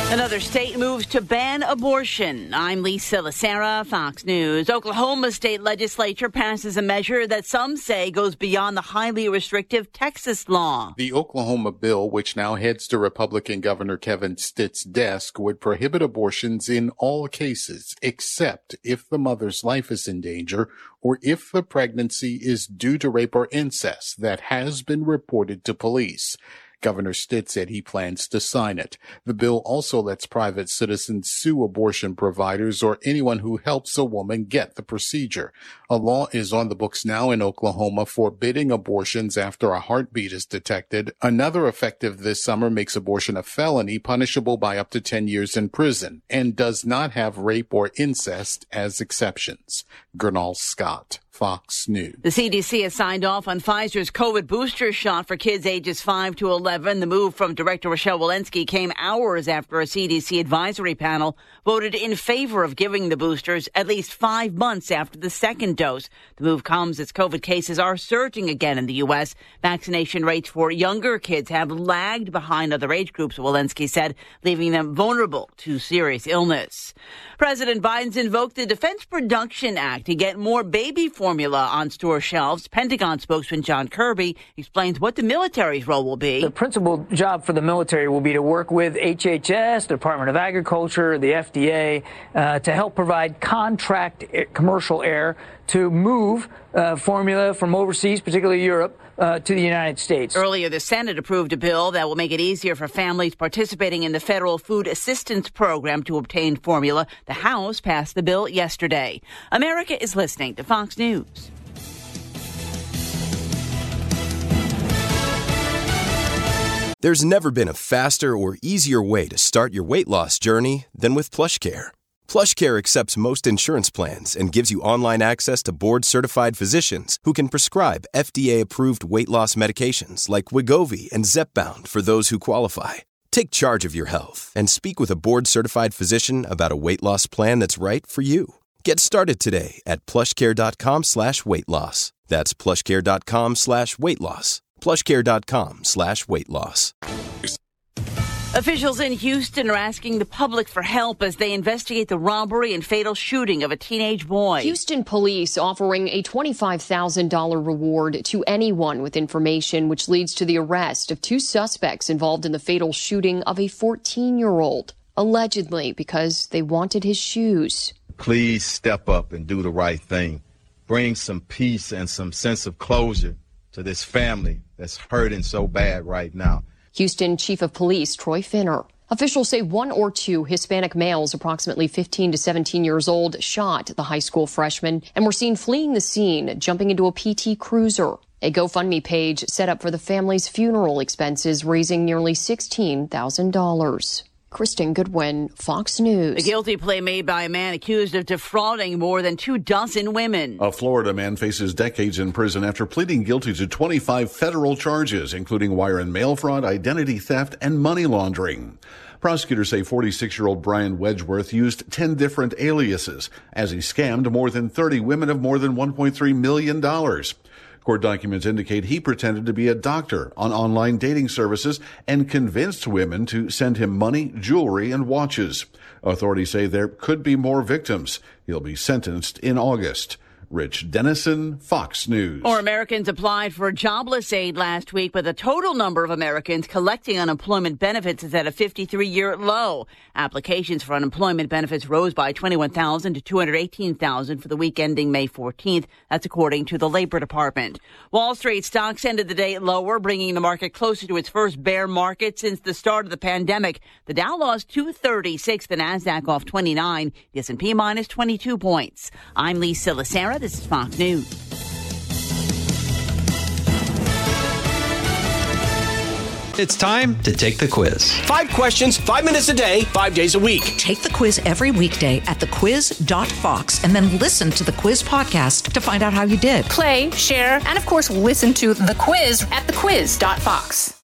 Another state moves to ban abortion. I'm Lisa Lacera, Fox News. Oklahoma state legislature passes a measure that some say goes beyond the highly restrictive Texas law. The Oklahoma bill, which now heads to Republican Governor Kevin Stitt's desk, would prohibit abortions in all cases, except if the mother's life is in danger or if the pregnancy is due to rape or incest that has been reported to police. Governor Stitt said he plans to sign it. The bill also lets private citizens sue abortion providers or anyone who helps a woman get the procedure. A law is on the books now in Oklahoma forbidding abortions after a heartbeat is detected. Another effective this summer makes abortion a felony punishable by up to 10 years in prison and does not have rape or incest as exceptions. Gernal Scott, Fox News. The CDC has signed off on Pfizer's COVID booster shot for kids ages 5 to 11. The move from Director Rochelle Walensky came hours after a CDC advisory panel voted in favor of giving the boosters at least 5 months after the second dose. The move comes as COVID cases are surging again in the U.S. Vaccination rates for younger kids have lagged behind other age groups, Walensky said, leaving them vulnerable to serious illness. President Biden's invoked the Defense Production Act to get more baby formula on store shelves. Pentagon spokesman John Kirby explains what the military's role will be. The principal job for the military will be to work with HHS, the Department of Agriculture, the FDA, to help provide contract commercial air to move formula from overseas, particularly Europe, to the United States. Earlier, the Senate approved a bill that will make it easier for families participating in the federal food assistance program to obtain formula. The House passed the bill yesterday. America is listening to Fox News. There's never been a faster or easier way to start your weight loss journey than with PlushCare. PlushCare accepts most insurance plans and gives you online access to board-certified physicians who can prescribe FDA-approved weight loss medications like Wegovy and Zepbound for those who qualify. Take charge of your health and speak with a board-certified physician about a weight loss plan that's right for you. Get started today at plushcare.com/weight-loss. That's plushcare.com/weight-loss. plushcare.com/weight-loss. Officials in Houston are asking the public for help as they investigate the robbery and fatal shooting of a teenage boy. Houston police offering a $25,000 reward to anyone with information, which leads to the arrest of 2 suspects involved in the fatal shooting of a 14-year-old, allegedly because they wanted his shoes. Please step up and do the right thing. Bring some peace and some sense of closure to this family that's hurting so bad right now. Houston Chief of Police Troy Finner. Officials say 1 or 2 Hispanic males, approximately 15 to 17 years old, shot the high school freshman and were seen fleeing the scene, jumping into a PT Cruiser. A GoFundMe page set up for the family's funeral expenses, raising nearly $16,000. Kristen Goodwin, Fox News. A guilty plea made by a man accused of defrauding more than 24 women. A Florida man faces decades in prison after pleading guilty to 25 federal charges, including wire and mail fraud, identity theft, and money laundering. Prosecutors say 46-year-old Brian Wedgeworth used 10 different aliases as he scammed more than 30 women of more than $1.3 million. Court documents indicate he pretended to be a doctor on online dating services and convinced women to send him money, jewelry, and watches. Authorities say there could be more victims. He'll be sentenced in August. Rich Dennison, Fox News. More Americans applied for jobless aid last week, but the total number of Americans collecting unemployment benefits is at a 53-year low. Applications for unemployment benefits rose by 21,000 to 218,000 for the week ending May 14th. That's according to the Labor Department. Wall Street stocks ended the day lower, bringing the market closer to its first bear market since the start of the pandemic. The Dow lost 236, the Nasdaq off 29, the S&P minus 22 points. I'm Lisa Lacera. This is Fox News. It's time to take the quiz. 5 questions, 5 minutes a day, 5 days a week. Take the quiz every weekday at thequiz.fox and then listen to the quiz podcast to find out how you did. Play, share, and of course, listen to the quiz at thequiz.fox.